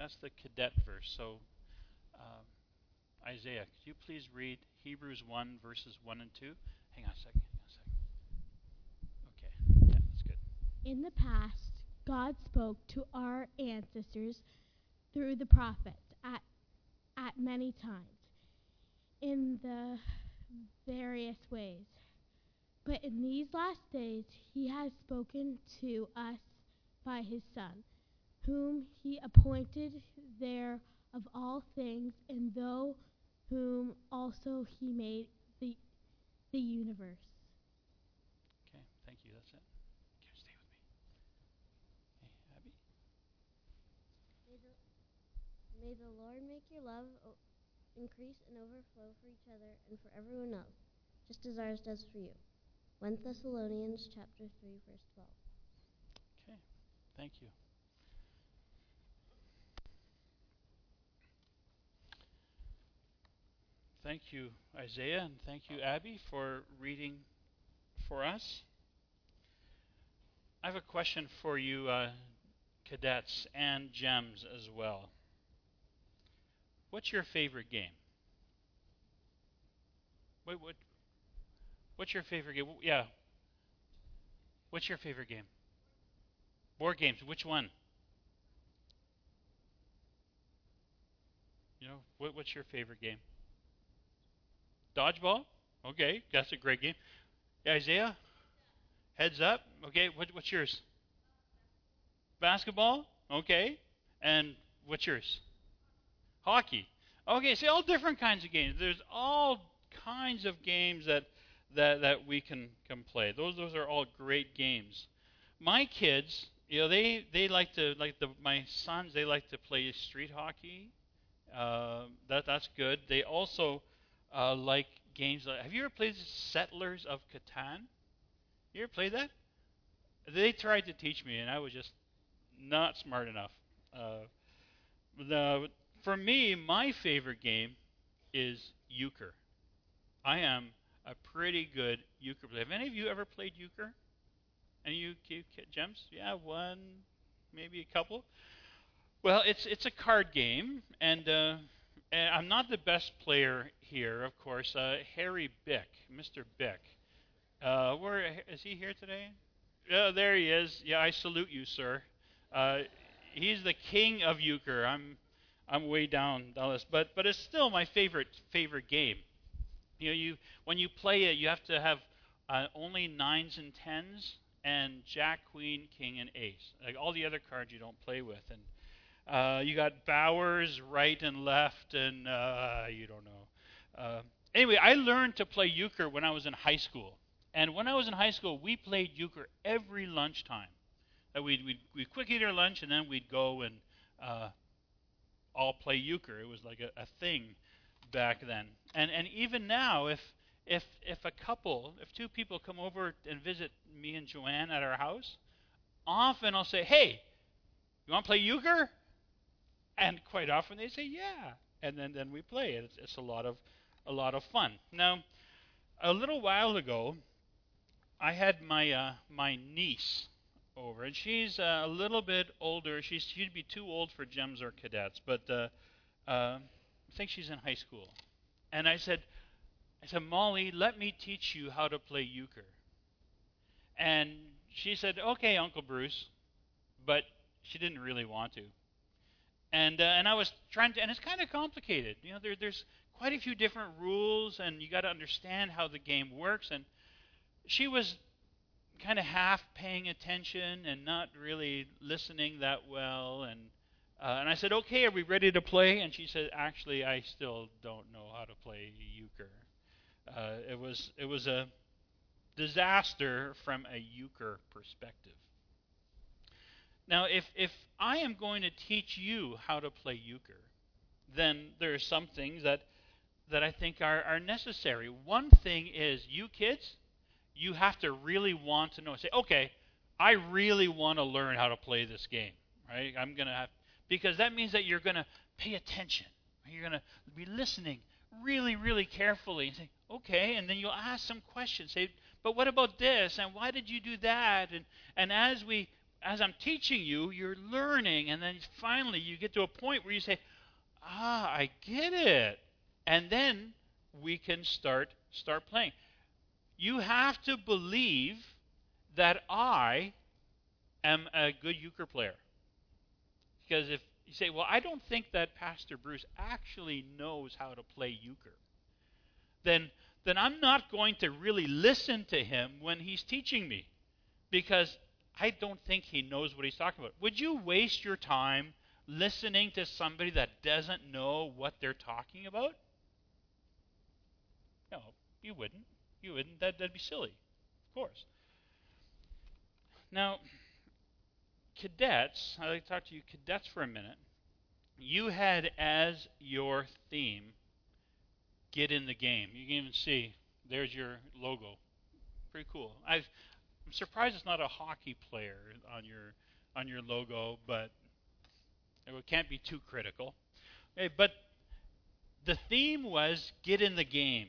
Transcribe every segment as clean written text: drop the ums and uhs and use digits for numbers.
That's the cadet verse. So, Isaiah, could you please read Hebrews 1, verses 1 and 2? Hang on a second. Okay. Yeah, that's good. In the past, God spoke to our ancestors through the prophets at many times in the various ways. But in these last days, he has spoken to us by his Son, whom he appointed heir of all things, and through whom also he made the universe. Okay, thank you. That's it. Okay, stay with me. Hey, Abby? May the Lord make your love increase and overflow for each other and for everyone else, just as ours does for you. 1 Thessalonians chapter 3, verse 12. Okay, thank you. Thank you, Isaiah, and thank you, Abby, for reading for us. I have a question for you, cadets and gems as well. What's your favorite game? What's your favorite game? Yeah. What's your favorite game? Board games. Which one? You know, what's your favorite game? Dodgeball? Okay, that's a great game. Isaiah? Heads up? Okay, what's yours? Basketball? Okay. And what's yours? Hockey. Okay, see, all different kinds of games. There's all kinds of games that we can play. Those are all great games. My kids, you know, they like to my sons. They like to play street hockey. That's good. They also like games. Have you ever played Settlers of Catan? You ever played that? They tried to teach me, and I was just not smart enough. For me, my favorite game is euchre. I am a pretty good euchre player. Have any of you ever played euchre? Any of you gems? Yeah, one, maybe a couple. Well, it's a card game, and I'm not the best player here, of course. Harry Bick, Mr. Bick. Where is he here today? Yeah, there he is. Yeah, I salute you, sir. He's the king of euchre. I'm way down the list, but it's still my favorite game. You know, when you play it, you have to have only 9s and 10s, and Jack, Queen, King, and Ace. Like all the other cards you don't play with, and you got Bowers right and left, and you don't know. Anyway, I learned to play euchre when I was in high school. And when I was in high school, we played euchre every lunchtime. We'd quick eat our lunch, and then we'd go and all play euchre. It was like a thing back then. And even now, if two people come over and visit me and Joanne at our house, often I'll say, "Hey, you want to play euchre?" And quite often they say, "Yeah." And then we play it. It's a lot of fun. Now, a little while ago, I had my niece over, and she's a little bit older. She'd be too old for gems or cadets, but I think she's in high school. And I said, "Molly, let me teach you how to play euchre." And she said, "Okay, Uncle Bruce," but she didn't really want to. And I was trying to, and it's kind of complicated. You know, there's quite a few different rules, and you got to understand how the game works. And she was kind of half paying attention and not really listening that well. And I said, "Okay, are we ready to play?" And she said, "Actually, I still don't know how to play euchre." It was a disaster from a euchre perspective. Now, if I am going to teach you how to play euchre, then there are some things that I think are necessary. One thing is, you kids, you have to really want to know. Say, "Okay, I really want to learn how to play this game." Right? I'm going to have, because that means that you're going to pay attention. You're going to be listening really, really carefully and say, "Okay," and then you'll ask some questions. Say, "But what about this? And why did you do that?" And as we as I'm teaching you, you're learning, and then finally you get to a point where you say, I get it. And then we can start playing. You have to believe that I am a good euchre player. Because if you say, well, I don't think that Pastor Bruce actually knows how to play euchre, then I'm not going to really listen to him when he's teaching me, because I don't think he knows what he's talking about. Would you waste your time listening to somebody that doesn't know what they're talking about? No, you wouldn't. You wouldn't. That'd be silly, of course. Now, cadets, I'd like to talk to you cadets for a minute. You had as your theme, get in the game. You can even see, there's your logo. Pretty cool. I'm surprised it's not a hockey player on your logo, but it can't be too critical. Okay, but the theme was get in the game.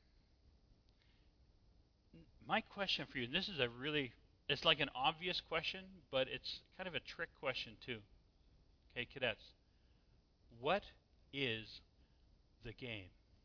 My question for you, and this is it's like an obvious question, but it's kind of a trick question too. Okay, cadets. What is the game?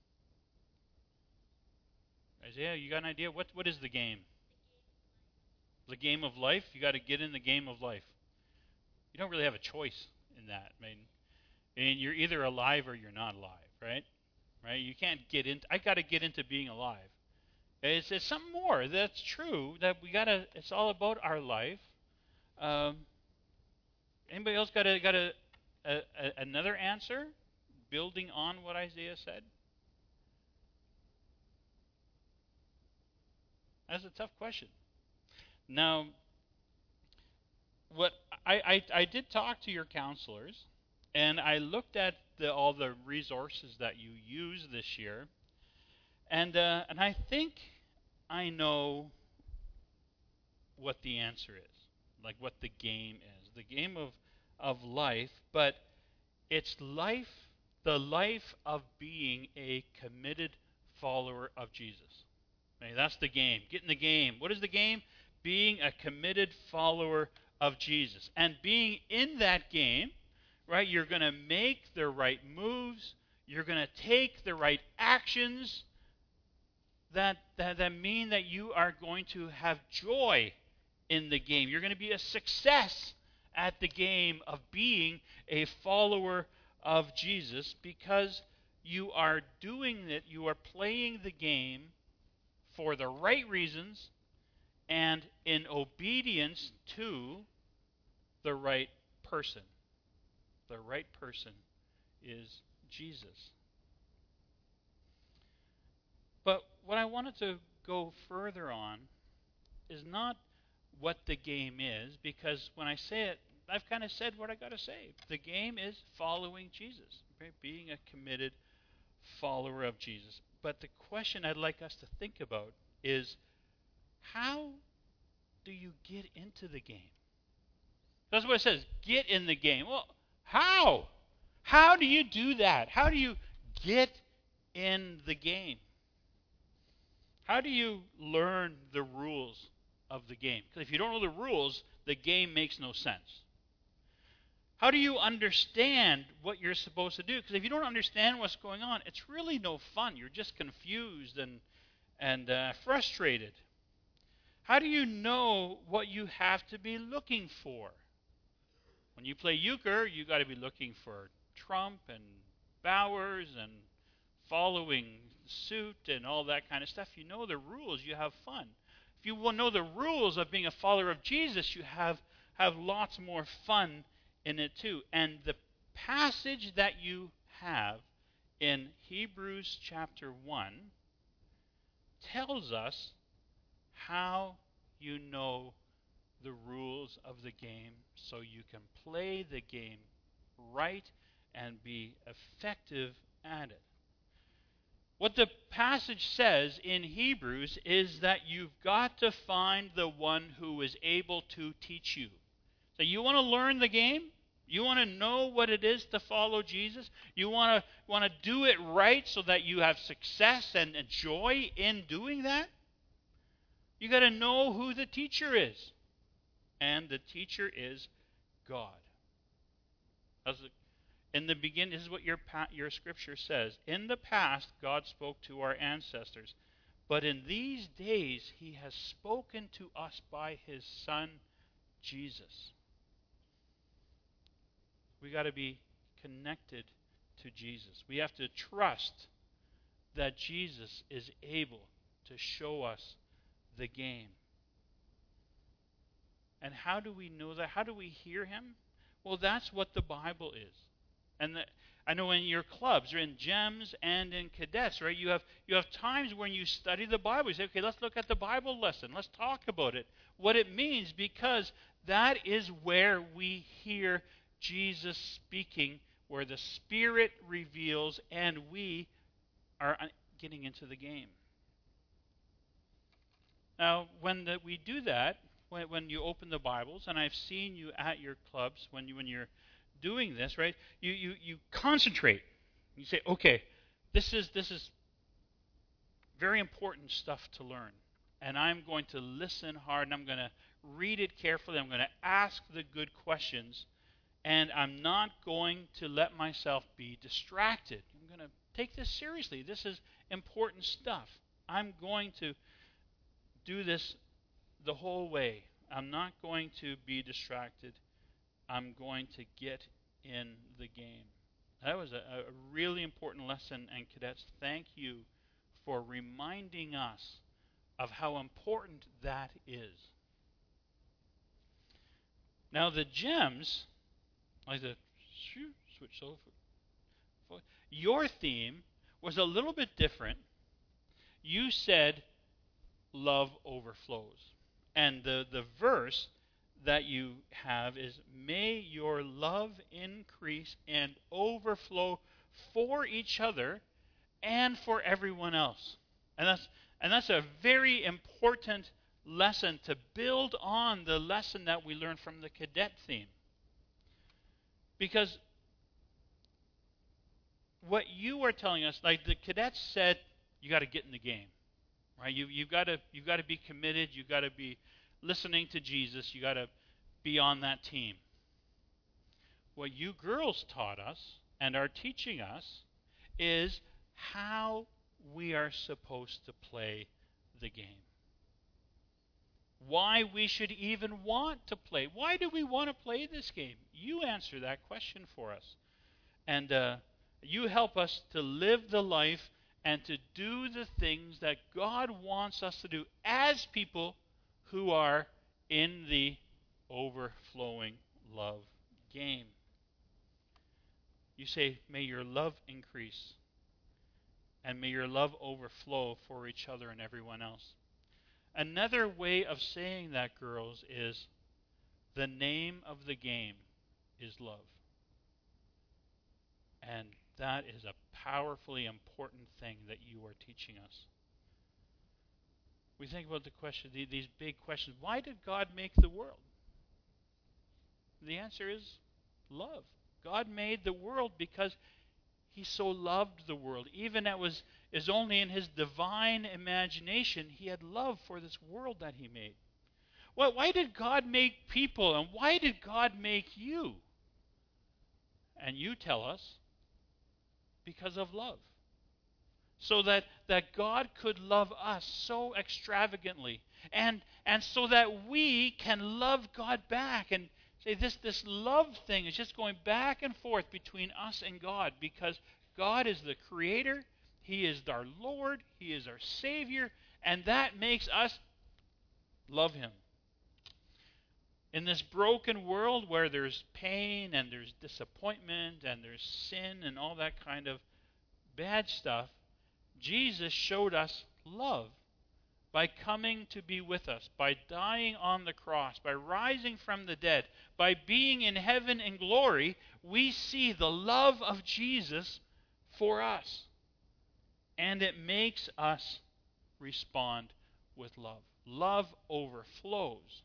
Isaiah, you got an idea? What is the game? The game of life? You got to get in the game of life. You don't really have a choice in that. I mean, you're either alive or you're not alive, right? Right? You can't get into. I got to get into being alive. It's something more. That's true. That we got to. It's all about our life. Anybody else got another answer, building on what Isaiah said? That's a tough question. Now, what I did talk to your counselors, and I looked at all the resources that you use this year, and I think I know what the answer is, like what the game is. The game of life, but it's the life of being a committed follower of Jesus. Okay, that's the game. Get in the game. What is the game? Being a committed follower of Jesus. And being in that game, right, you're going to make the right moves. You're going to take the right actions that mean that you are going to have joy in the game. You're going to be a success at the game of being a follower of Jesus, because you are doing it, you are playing the game for the right reasons and in obedience to the right person. The right person is Jesus. But what I wanted to go further on is not what the game is, because when I say it, I've kind of said what I got to say. The game is following Jesus, right? Being a committed follower of Jesus. But the question I'd like us to think about is, how do you get into the game? That's what it says, get in the game. Well, how? How do you do that? How do you get in the game? How do you learn the rules of the game? Because if you don't know the rules, the game makes no sense. How do you understand what you're supposed to do? Because if you don't understand what's going on, it's really no fun. You're just confused and frustrated. How do you know what you have to be looking for? When you play euchre, you got to be looking for trump and bowers and following suit and all that kind of stuff. You know the rules, you have fun. If you will know the rules of being a follower of Jesus, you have lots more fun in it too. And the passage that you have in Hebrews chapter 1 tells us how you know the rules of the game so you can play the game right and be effective at it. What the passage says in Hebrews is that you've got to find the one who is able to teach you. So you want to learn the game? You want to know what it is to follow Jesus? You want to do it right so that you have success and joy in doing that? You got to know who the teacher is. and the teacher is God. In the beginning, this is what your scripture says. In the past, God spoke to our ancestors, but in these days, he has spoken to us by his Son, Jesus. We got to be connected to Jesus. We have to trust that Jesus is able to show us the game. And how do we know that? How do we hear him? Well, that's what the Bible is. And I know in your clubs, or in GEMS and in cadets, right? You have times when you study the Bible. You say, okay, let's look at the Bible lesson. Let's talk about it. What it means, because that is where we hear Jesus speaking, where the Spirit reveals, and we are getting into the game. Now, when we do that, when you open the Bibles, and I've seen you at your clubs when you're doing this, right? You concentrate. You say, okay, this is very important stuff to learn, and I'm going to listen hard, and I'm going to read it carefully. I'm going to ask the good questions, and I'm not going to let myself be distracted. I'm going to take this seriously. This is important stuff. I'm going to do this the whole way. I'm not going to be distracted. I'm going to get in the game. That was a really important lesson, and cadets, thank you for reminding us of how important that is. Now the gems, like the switch over. Your theme was a little bit different. You said love overflows. And the verse that you have is, may your love increase and overflow for each other and for everyone else. And that's a very important lesson to build on the lesson that we learned from the cadet theme. Because what you are telling us, like the cadets said, you got to get in the game, right? You've got to be committed. You've got to be listening to Jesus. You got to be on that team. What you girls taught us and are teaching us is how we are supposed to play the game. Why we should even want to play. Why do we want to play this game? You answer that question for us. And you help us to live the life and to do the things that God wants us to do as people who are in the overflowing love game. You say, may your love increase and may your love overflow for each other and everyone else. Another way of saying that, girls, is the name of the game is love. And that is a powerfully important thing that you are teaching us. We think about the question, these big questions. Why did God make the world? The answer is love. God made the world because he so loved the world. Even it is only in his divine imagination he had love for this world that he made. Well, why did God make people, and why did God make you? And you tell us, because of love. So that God could love us so extravagantly, and so that we can love God back. And say this love thing is just going back and forth between us and God, because God is the creator, he is our Lord, he is our Savior, and that makes us love him. In this broken world where there's pain and there's disappointment and there's sin and all that kind of bad stuff, Jesus showed us love by coming to be with us, by dying on the cross, by rising from the dead, by being in heaven in glory. We see the love of Jesus for us, and it makes us respond with love. Love overflows.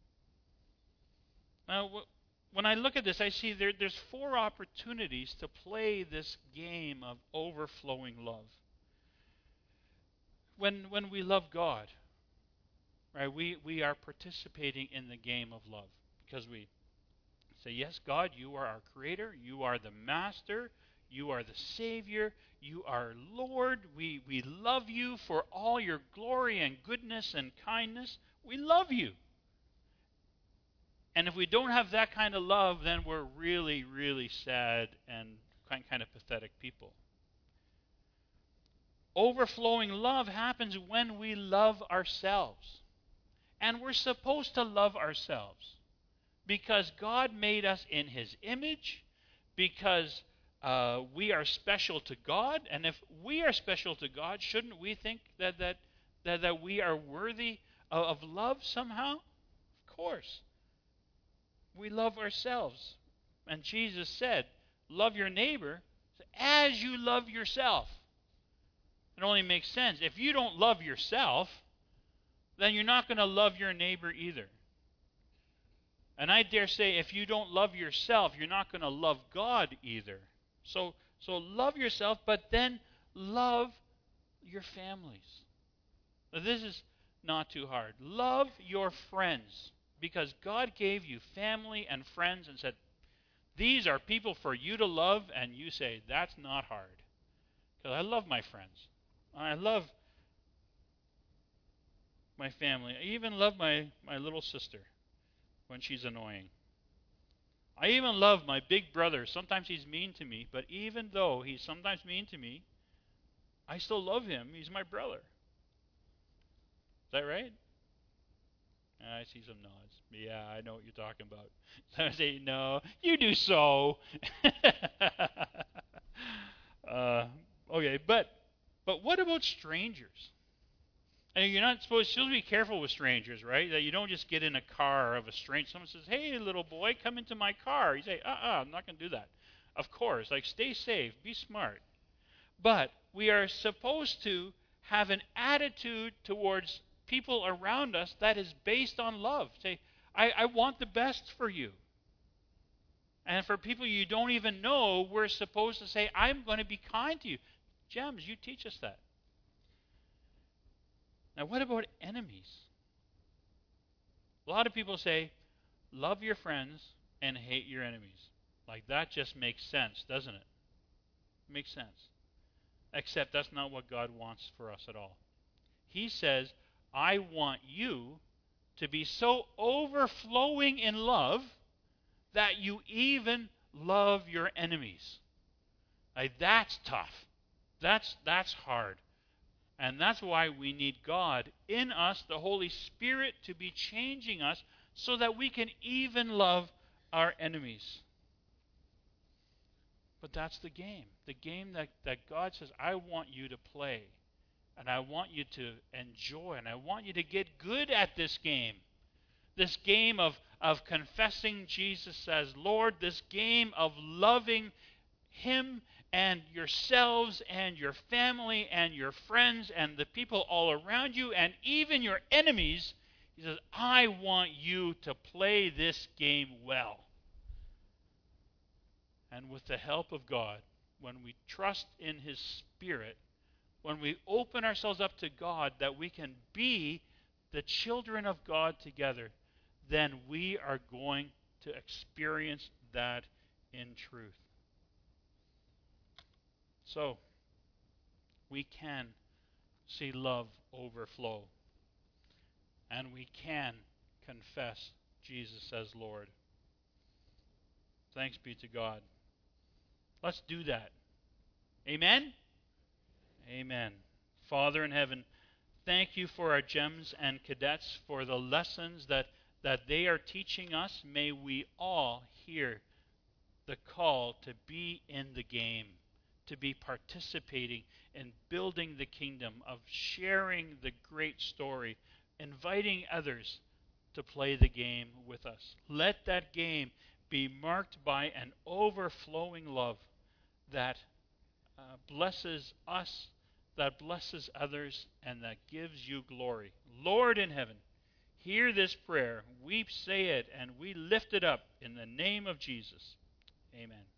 Now, when I look at this, I see there's 4 opportunities to play this game of overflowing love. When we love God, right? We are participating in the game of love because we say, yes, God, you are our creator. You are the master. You are the Savior. You are Lord. We love you for all your glory and goodness and kindness. We love you. And if we don't have that kind of love, then we're really, really sad and kind of pathetic people. Overflowing love happens when we love ourselves. And we're supposed to love ourselves because God made us in His image, because we are special to God. And if we are special to God, shouldn't we think that we are worthy of love somehow? Of course. We love ourselves. And Jesus said, love your neighbor as you love yourself. It only makes sense. If you don't love yourself, then you're not going to love your neighbor either. And I dare say if you don't love yourself, you're not going to love God either. So love yourself, but then love your families. Now, this is not too hard. Love your friends, because God gave you family and friends and said, these are people for you to love, and you say, that's not hard. Because I love my friends. I love my family. I even love my little sister when she's annoying. I even love my big brother. Sometimes he's mean to me, but even though he's sometimes mean to me, I still love him. He's my brother. Is that right? I see some nods. Yeah, I know what you're talking about. So I say, no, you do so. Okay, but what about strangers? And you're not supposed to be careful with strangers, right? That you don't just get in a car of a stranger. Someone says, hey, little boy, come into my car. You say, I'm not going to do that. Of course, stay safe, be smart. But we are supposed to have an attitude towards people around us that is based on love. Say, I want the best for you. And for people you don't even know, we're supposed to say, I'm going to be kind to you. Gems, you teach us that. Now, what about enemies? A lot of people say, love your friends and hate your enemies. That just makes sense, doesn't it? It makes sense. Except that's not what God wants for us at all. He says, I want you to be so overflowing in love that you even love your enemies. That's tough. That's hard. And that's why we need God in us, the Holy Spirit, to be changing us so that we can even love our enemies. But that's the game that God says, I want you to play. And I want you to enjoy, and I want you to get good at this game. This game of confessing Jesus as Lord, this game of loving Him and yourselves and your family and your friends and the people all around you and even your enemies. He says, I want you to play this game well. And with the help of God, when we trust in His Spirit, when we open ourselves up to God, that we can be the children of God together, then we are going to experience that in truth. So, we can see love overflow, and we can confess Jesus as Lord. Thanks be to God. Let's do that. Amen? Amen. Father in heaven, thank you for our gems and cadets, for the lessons that they are teaching us. May we all hear the call to be in the game, to be participating in building the kingdom, of sharing the great story, inviting others to play the game with us. Let that game be marked by an overflowing love that blesses us, that blesses others, and that gives you glory. Lord in heaven, hear this prayer. We say it and we lift it up in the name of Jesus. Amen.